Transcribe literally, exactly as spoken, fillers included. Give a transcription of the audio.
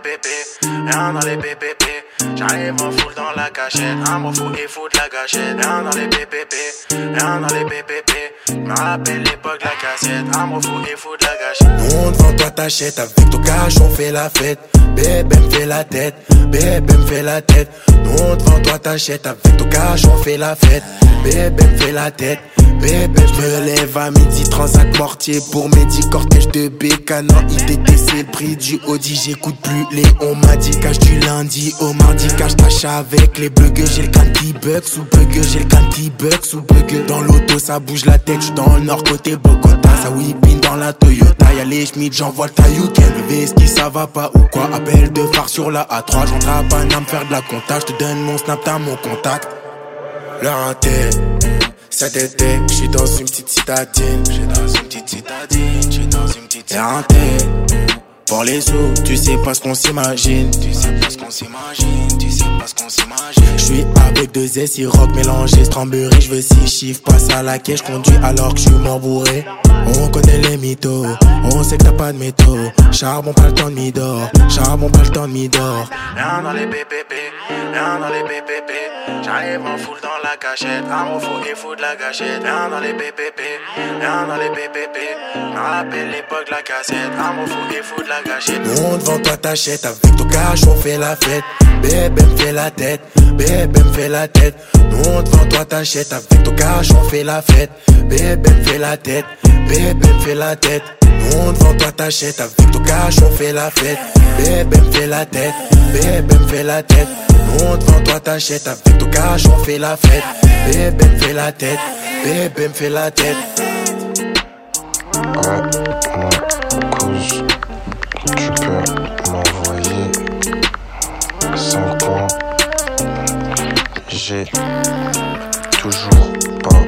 pépés, rien dans les P P P. J'arrive en foule dans la cachette, un bon fou et fou de la gâchette. Rien dans les P P P, rien dans les P P P. Me rappelle l'époque de la cassette, un bon fou et fou de la gâchette. Nous devant toi t'achètes, avec ton cash on fait la fête. Bébé me fait la tête, bébé me fait la tête. Nous devant toi t'achètes, avec ton cash on fait la fête. Bébé me fait la tête, bébé je me lève à midi, transac mortier pour Mehdi, cortège de bécanan, I T T c'est le prix du Audi, j'écoute plus les on m'a dit, cache du lundi au mardi, cache tâche avec les buggers, j'ai le can qui bug, sous bugger, j'ai le can qui bug, sous bugger, dans l'auto ça bouge la tête, j'suis dans le nord côté Bogota, ça whipping dans la Toyota, y'a les Schmitt, j'envoie le taillou-ken, le Veski ça va pas ou quoi, appel de phare sur la A trois, j'entre à Paname faire de la compta, j'te donne mon snap, t'as mon contact. Leur tête, cet été, j'suis dans une petite citadine. J'suis dans une petite citadine, j'suis dans une petite citadine. Pour les sous, tu sais pas ce qu'on s'imagine. Tu sais pas ce qu'on s'imagine, tu sais pas ce qu'on s'imagine. J'suis avec deux S, I rock mélangé, Strawberry, j'veux six chiffres, passe à la caisse, j'conduis alors que j'suis mort bourré. On connaît les mythos, on sait que t'as pas de métaux. Charbon pas le temps de midor, charbon pas le temps de midor. Rien dans les P P P, rien dans les P P P. J'arrive en foule dans la cachette, un bon fou et fou de la gâchette. Rien dans les P P P, rien dans les P P P. Me rappelle l'époque de la cassette, un bon fou et fou de la gâchette. Nous devant toi t'achètes, avec ton cash on fait la fête. Bébé me fait la tête, bébé me fait la tête. Nous devant toi t'achètes, avec ton cash on fait la fête. Bébé me fait la tête, bébé me fait la tête. Nous devant toi t'achètes, avec ton cash on fait la fête. Bébé me fait la tête, bébé me fait la tête. Nous devant toi t'achètes, avec ton cash on fait la fête. Bébé me fait la tête, bébé me fait la tête. Ouais, moi, cause, tu peux m'envoyer cinq points. J'ai toujours pas